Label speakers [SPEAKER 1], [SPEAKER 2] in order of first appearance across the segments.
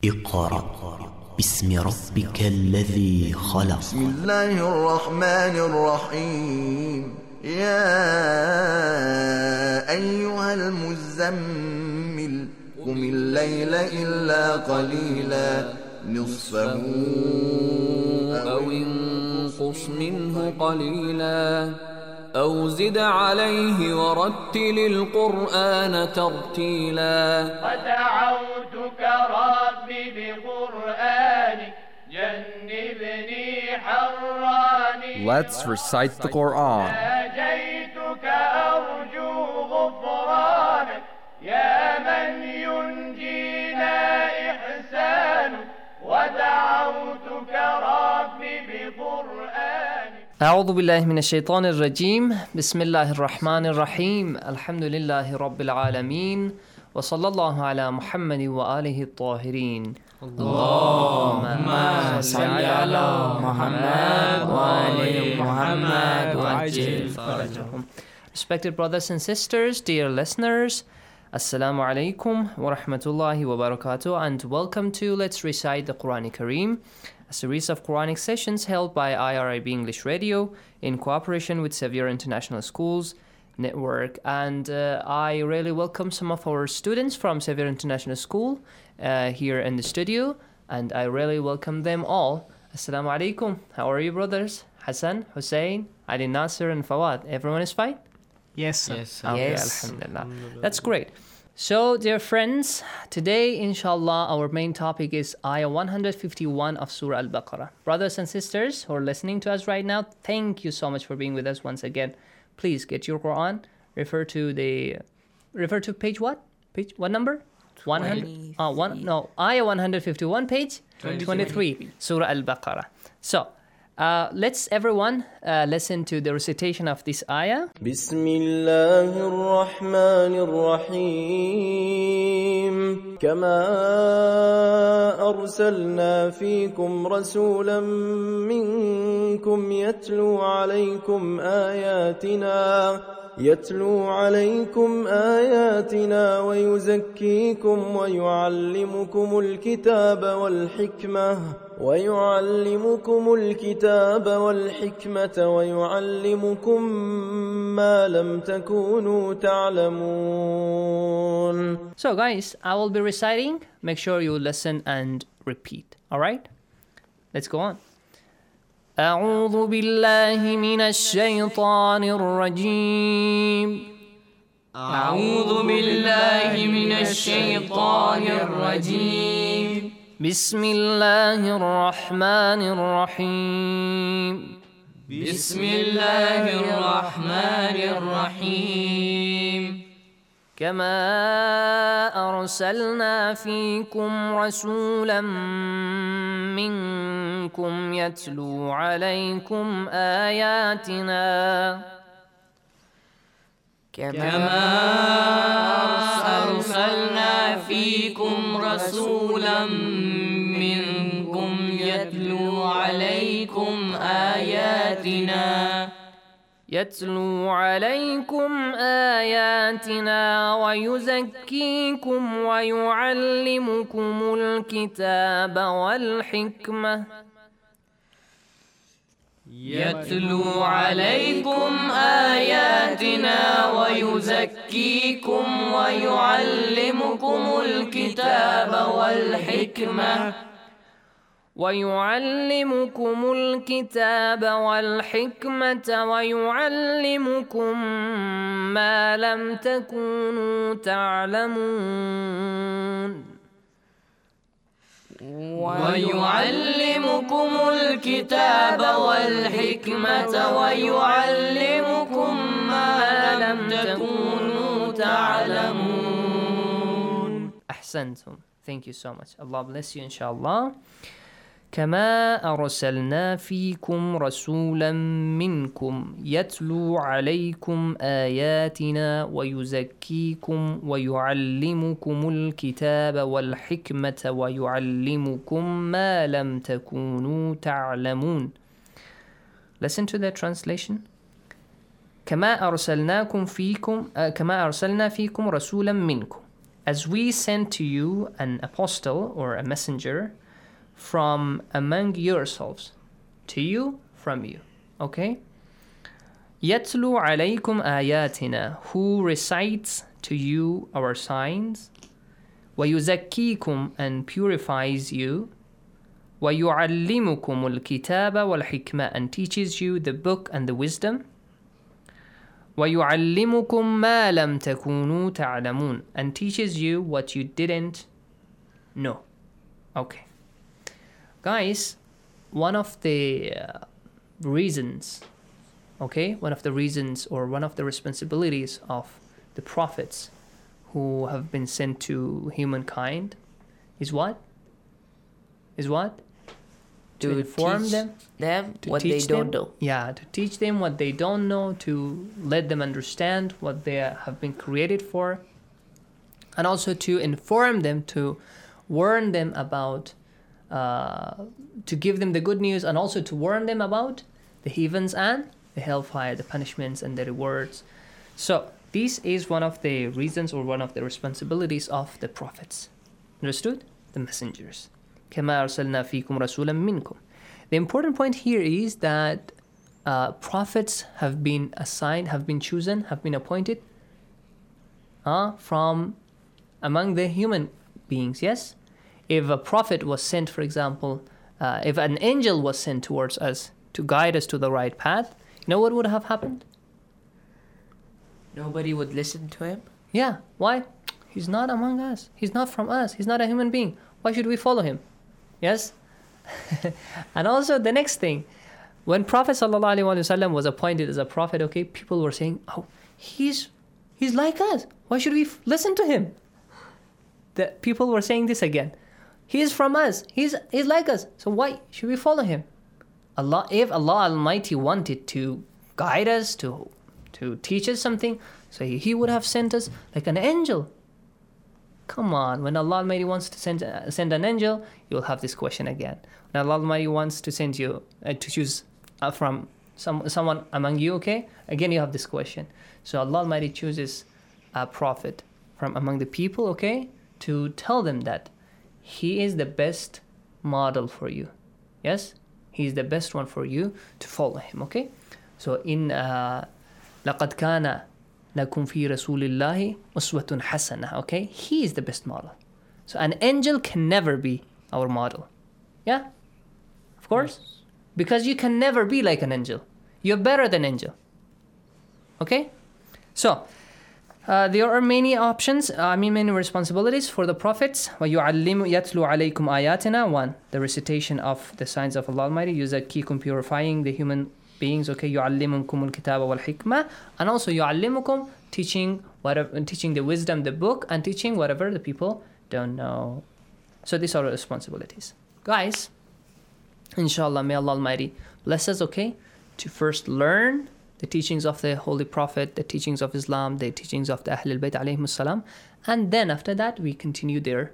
[SPEAKER 1] اقرأ باسم ربك الذي خلق.
[SPEAKER 2] بسم الله الرحمن الرحيم. يا أيها المزمل قم الليل إلا قليلا نصفه
[SPEAKER 3] أو انقص منه قليلا أو زد عليه ورتل القرآن ترتيلا.
[SPEAKER 4] ودعوتك ربي بقرآنك جنبني حراني.
[SPEAKER 5] Let's recite the Quran.
[SPEAKER 4] ناجيتك أرجو غفرانك يا من ينجينا إحسانك. ودعوتك ربي بقرآنك.
[SPEAKER 6] أعوذ بالله من الشيطان الرجيم. بسم الله الرحمن الرحيم. الحمد لله رب العالمين وصلى الله على محمد وآله الطاهرين.
[SPEAKER 3] اللهم صل على محمد وآل محمد وعجل فرجهم.
[SPEAKER 6] Respected brothers and sisters, dear listeners, Assalamu alaikum wa rahmatullahi wa barakatuh, and welcome to Let's Recite the Quran Kareem, a series of Quranic sessions held by IRIB English Radio in cooperation with Xavier International Schools Network. And I really welcome some of our students from Xavier International School here in the studio, and I really welcome them all. Assalamu alaikum. How are you, brothers? Hassan, Hussein, Ali Nasser, and Fawad. Everyone is fine?
[SPEAKER 7] Yes, sir.
[SPEAKER 3] Yes,
[SPEAKER 6] Okay, alhamdulillah. That's great. So, dear friends, today, inshallah, our main topic is Ayah 151 of Surah Al-Baqarah. Brothers and sisters who are listening to us right now, thank you so much for being with us once again. Please get your Quran. Refer to page what? Page what number? 100. Ayah 151, page 23, Surah Al-Baqarah. So, let's everyone listen to the recitation of this ayah.
[SPEAKER 8] بسم الله الرحمن الرحيم. كما أرسلنا فيكم رسولا منكم يتلو عليكم آياتنا ويزكيكم ويعلمكم الكتاب والحكمة ويعلمكم ما لم تكونوا تعلمون.
[SPEAKER 6] So guys, I will be reciting. Make sure you listen and repeat. All right? Let's go on. أعوذ بالله من الشيطان الرجيم.
[SPEAKER 3] أعوذ بالله من الشيطان الرجيم.
[SPEAKER 6] بسم الله الرحمن الرحيم.
[SPEAKER 3] بسم الله الرحمن الرحيم.
[SPEAKER 6] كما أرسلنا فيكم رسولا منكم يتلو عليكم آياتنا.
[SPEAKER 3] كما أرسلنا فيكم رسولا منكم يتلو عليكم آياتنا ويزكيكم ويعلمكم الكتاب والحكمة. يتلو عليكم آياتنا ويزكيكم ويعلمكم الكتاب والحكمة ويعلمكم ما لم تكونوا تعلمون. ويعلمكم الكتاب والحكمة ويعلمكم ما لم تكونوا تعلمون.
[SPEAKER 6] أحسنتم. Thank you so much. Allah bless you, inshallah. كما أرسلنا فيكم رسولا منكم يتلو عليكم آياتنا ويزكيكم ويعلمكم الكتاب والحكمة ويعلمكم ما لم تكونوا تعلمون. Listen to the translation. كما أرسلنا فيكم رسولا منكم. as we sent to you an apostle or a messenger from among yourselves, to you, from you. Okay? يَتْلُو عَلَيْكُمْ آيَاتِنَا, who recites to you our signs, وَيُزَكِّيكُمْ, and purifies you, وَيُعَلِّمُكُمُ الْكِتَابَ وَالْحِكْمَةَ, and teaches you the book and the wisdom, وَيُعَلِّمُكُمْ مَا لَمْ تَكُونُوا تَعْلَمُونَ, and teaches you what you didn't know. Okay. Guys, one of the reasons, okay, one of the reasons or one of the responsibilities of the prophets who have been sent to humankind is what? Is what? To inform
[SPEAKER 7] teach
[SPEAKER 6] them to
[SPEAKER 7] what
[SPEAKER 6] teach
[SPEAKER 7] they don't
[SPEAKER 6] them,
[SPEAKER 7] know.
[SPEAKER 6] Yeah, to teach them what they don't know, to let them understand what they have been created for, and also to inform them, to warn them about, to give them the good news, and also to warn them about the heavens and the hellfire, the punishments and the rewards. So this is one of the reasons or one of the responsibilities of the prophets. Understood? The messengers. كما أرسلنا فيكم رسولا منكم. The important point here is that prophets have been assigned, have been chosen, have been appointed from among the human beings, yes? If a prophet was sent, for example, if an angel was sent towards us to guide us to the right path, you know what would have happened?
[SPEAKER 7] Nobody would listen to him.
[SPEAKER 6] Yeah, why? He's not among us. He's not from us. He's not a human being. Why should we follow him? Yes? And also the next thing, when Prophet ﷺ was appointed as a prophet, okay, people were saying, oh, he's like us. Why should we listen to him? The people were saying this again. He is from us. He's like us. So why should we follow him? If Allah Almighty wanted to guide us, to teach us something, so he would have sent us like an angel. Come on, when Allah Almighty wants to send an angel, you'll have this question again. When Allah Almighty wants to send you, to choose from someone among you, okay? Again, you have this question. So Allah Almighty chooses a prophet from among the people, okay? To tell them that he is the best model for you. Yes? He is the best one for you to follow him, okay? So in لَقَدْ كَانَ لَكُمْ فِي رَسُولِ اللَّهِ أُسْوَةٌ حَسَنَةٌ, okay? He is the best model. So an angel can never be our model. Yeah? Of course? Yes. Because you can never be like an angel. You're better than angel. Okay? So, there are many options, many responsibilities for the prophets. وَيُعَلِّمُ يَتْلُو عَلَيْكُمْ آيَاتِنَا. 1. The recitation of the signs of Allah Almighty. يُزَكِّيكُم, purifying the human beings, okay? يُعَلِّمُكُمُ الْكِتَابَ وَالْحِكْمَةَ. And also يُعَلِّمُكُم, teaching the wisdom, the book, and teaching whatever the people don't know. So these are responsibilities. Guys, inshallah, may Allah Almighty bless us, okay? To first learn the teachings of the Holy Prophet, the teachings of Islam, the teachings of the Ahlul Bayt alayhimus salam, and then after that we continue their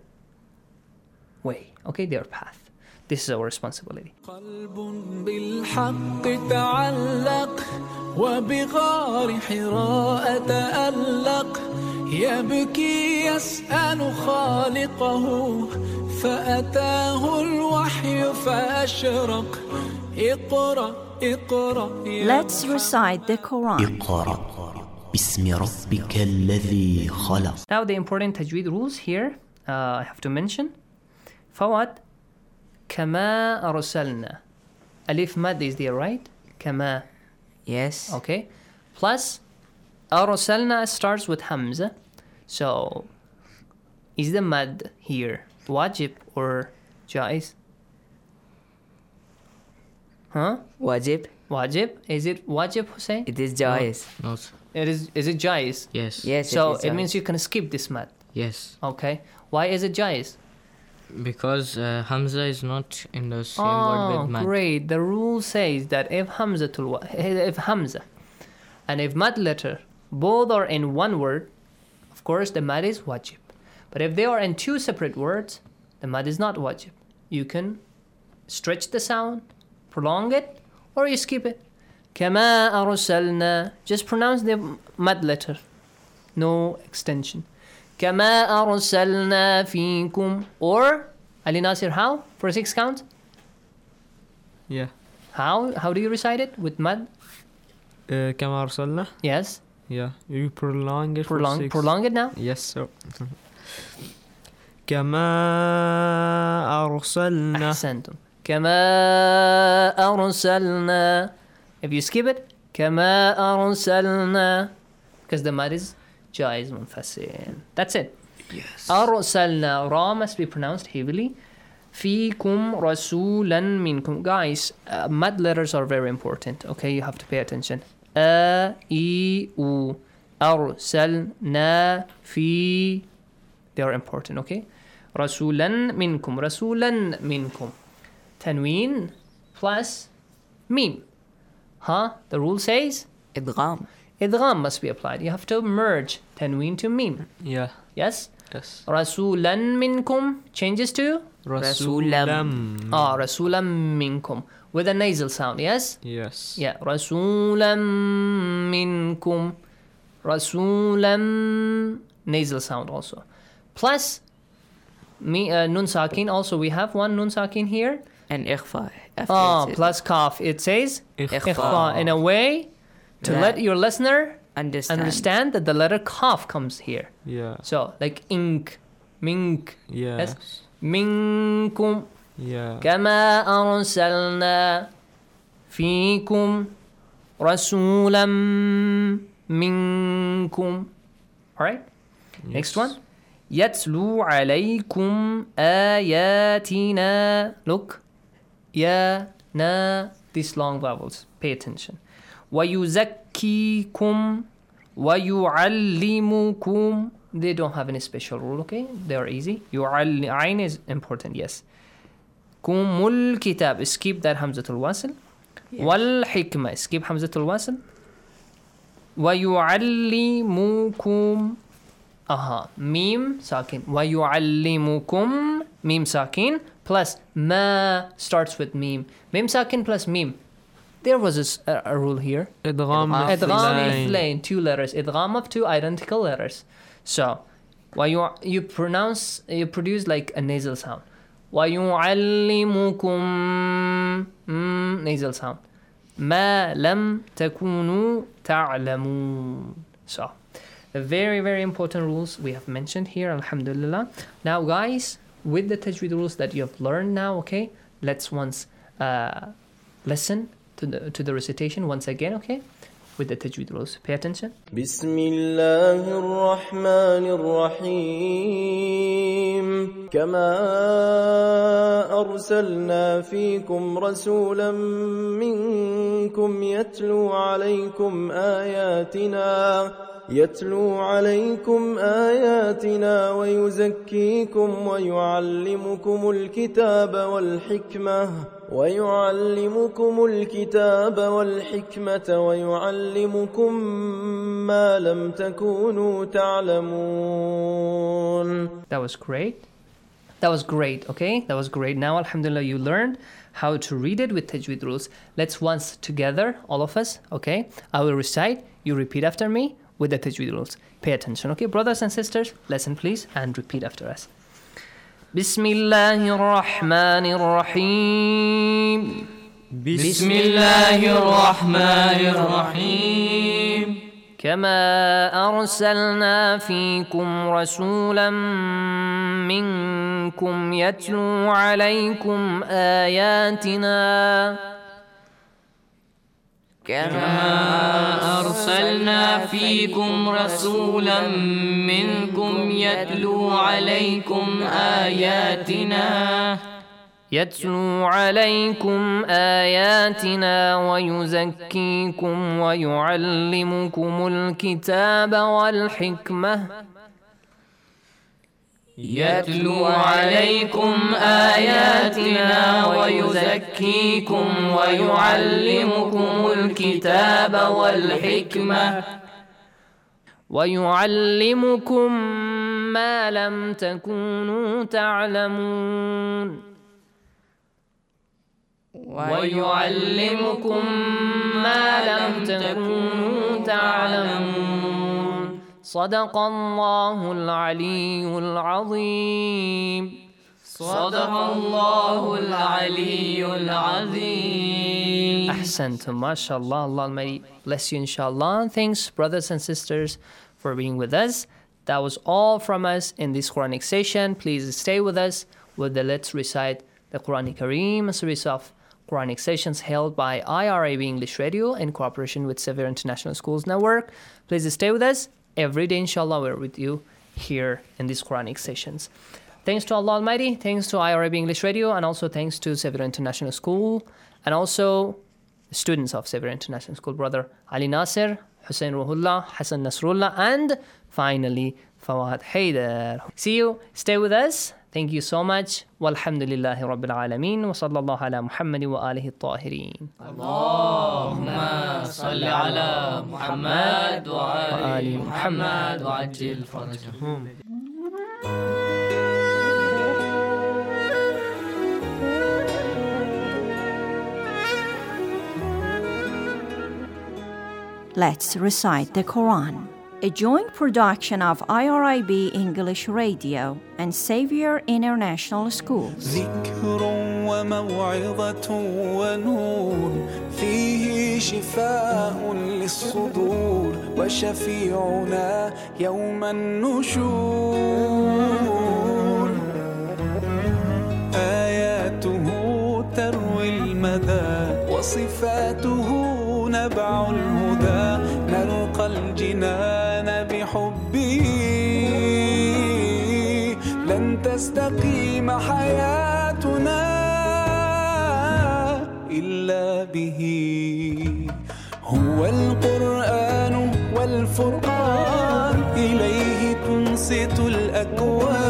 [SPEAKER 6] way, okay, their path. This is our responsibility.
[SPEAKER 9] قلب بالحق تعلق وبغار حراء تألق يبكي يسأل خالقه فأتاه الوحي فأشرق اقرأ
[SPEAKER 10] Let's recite the Quran.
[SPEAKER 1] اقرأ باسم ربك الذي خلق.
[SPEAKER 6] Now the important tajweed rules here I have to mention. Fawad, كما أرسلنا. Alif mad is there, right? كما.
[SPEAKER 7] Yes.
[SPEAKER 6] Okay. Plus أرسلنا starts with Hamza. So is the mad here wajib or jaiz? Huh?
[SPEAKER 7] Wajib.
[SPEAKER 6] Wajib? Is it wajib, Hussein?
[SPEAKER 7] It is jaiz.
[SPEAKER 5] No.
[SPEAKER 6] Is it jaiz?
[SPEAKER 5] Yes.
[SPEAKER 7] Yes.
[SPEAKER 6] So
[SPEAKER 7] it
[SPEAKER 6] it means you can skip this mad.
[SPEAKER 5] Yes.
[SPEAKER 6] Okay. Why is it jaiz?
[SPEAKER 5] Because Hamza is not in the same word with mad.
[SPEAKER 6] Great. The rule says that if Hamza and if mad letter both are in one word, of course the mad is wajib. But if they are in two separate words, the mad is not wajib. You can stretch the sound, prolong it, or you skip it. كما أرسلنا. Just pronounce the mad letter. No extension. كما أرسلنا فيكم. Or Ali Nasir, how? For 6 count?
[SPEAKER 5] Yeah.
[SPEAKER 6] How do you recite it? With mad?
[SPEAKER 5] كما أرسلنا.
[SPEAKER 6] Yes.
[SPEAKER 5] Yeah. You prolong it.
[SPEAKER 6] Prolong it now.
[SPEAKER 5] Yes, sir. كما أرسلنا.
[SPEAKER 6] أحسنتم. كما أرسلنا. If you skip it, كما أرسلنا, because the mad is جائز منفصل. That's it.
[SPEAKER 5] Yes.
[SPEAKER 6] أرسلنا. Ra must be pronounced heavily. فيكم رسولا منكم. Guys, mad letters are very important. Okay, you have to pay attention. I, U. أرسلنا في. They are important. Okay. رسولا منكم. رسولا منكم. Tanween plus mim. The rule says
[SPEAKER 7] إدغام.
[SPEAKER 6] idgham must be applied. You have to merge tanween to mim.
[SPEAKER 5] Yeah.
[SPEAKER 6] Yes?
[SPEAKER 5] Yes.
[SPEAKER 6] رسولا منكم changes to
[SPEAKER 5] رسولا.
[SPEAKER 6] رسولا منكم with a nasal sound. Yes?
[SPEAKER 5] Yes.
[SPEAKER 6] Yeah. رسولا منكم. رسولا nasal sound also. Plus nun sakin. Also we have one nun sakin here.
[SPEAKER 7] And إخفاء.
[SPEAKER 6] Plus kaf. It says
[SPEAKER 7] إخفاء.
[SPEAKER 6] in a way to let your listener
[SPEAKER 7] understand
[SPEAKER 6] that the letter kaf comes here.
[SPEAKER 5] Yeah.
[SPEAKER 6] So like ink, mink.
[SPEAKER 5] Yes.
[SPEAKER 6] منكم.
[SPEAKER 5] Yeah.
[SPEAKER 6] كما أرسلنا فيكم رسولا منكم. Alright?
[SPEAKER 5] Yes.
[SPEAKER 6] Next one. يتلو عليكم آياتنا. Look. يا نا. These long vowels. Pay attention. ويزكيكم ويعلمكم. They don't have any special rule, okay? They are easy. Ayn is important, yes. كم الكتاب. Skip that همزة الوصل. والحكمة. Skip همزة الوصل. ويعلمكم. ميم ساكن. ويعلمكم. ميم ساكن plus ما starts with meme. Mim sakin plus meme. There was a rule here.
[SPEAKER 5] إدغام
[SPEAKER 6] مثلين. 2 letters. إدغام of 2 identical letters. So, you produce like a nasal sound. ويعلمكم nasal sound. ما لم تكونوا تعلمون. So, the very, very important rules we have mentioned here, alhamdulillah. Now, guys, with the tajweed rules that you have learned now, okay, let's once listen to the recitation once again, okay, with the tajweed rules. Pay attention.
[SPEAKER 8] بسم الله الرحمن الرحيم كما أرسلنا فيكم رسولا منكم يتلو عليكم آياتنا ويزكيكم ويعلمكم الكتاب والحكمة ويعلمكم ما لم تكونوا تعلمون.
[SPEAKER 6] That was great. Okay? That was great. Now, alhamdulillah, you learned how to read it with tajweed rules. Let's once together, all of us, okay? I will recite, you repeat after me with the tajweed rules. Pay attention, okay? Brothers and sisters, listen please and repeat after us. بسم الله الرحمن الرحيم.
[SPEAKER 3] بسم الله الرحمن الرحيم.
[SPEAKER 6] كما أرسلنا فيكم رسولا منكم يتلو عليكم آياتنا.
[SPEAKER 3] كما أرسلنا فيكم رسولا منكم يتلو عليكم آياتنا ويزكيكم ويعلمكم الكتاب والحكمة. يتلو عليكم آياتنا ويزكيكم ويعلمكم الكتاب والحكمة
[SPEAKER 6] ويعلمكم ما لم تكونوا تعلمون.
[SPEAKER 3] ويعلمكم ما لم تكونوا تعلمون.
[SPEAKER 6] صدق الله العلي العظيم.
[SPEAKER 3] صدق الله العلي العظيم.
[SPEAKER 6] Ahsantum, mashallah. Allah Almighty bless you, inshallah. Thanks, brothers and sisters, for being with us. That was all from us in this Quranic session. Please stay with us with the Let's Recite the Quran Kareem, a series of Quranic sessions held by IRIB English Radio in cooperation with Sevier International Schools Network. Please stay with us. Every day, inshallah, we're with you here in these Quranic sessions. Thanks to Allah Almighty, thanks to IRIB English Radio, and also thanks to Sevier International School, and also students of Sevier International School, Brother Ali Nasir, Hussein Ruhullah, Hassan Nasrullah, and finally, Fawad Haider. See you. Stay with us. Thank you so much. Walhamdulillahi Rabbil Alameen. Wa sallallahu ala Muhammad wa alihi at-tahirin.
[SPEAKER 3] Allahumma salli ala Muhammad wa ali Muhammad wa ajil farajahum.
[SPEAKER 10] Let's Recite the Quran, a joint production of IRIB English Radio and Xavier International Schools.
[SPEAKER 9] ذكر وموعظة ونور فيه شفاء للصدور وشفيعنا يوم النشور آياته تروي المدى وصفاته نبع الهدى نلقى الجنان بحبه لن تستقيم حياتنا إلا به هو القرآن والفرقان إليه تنصت الأكوان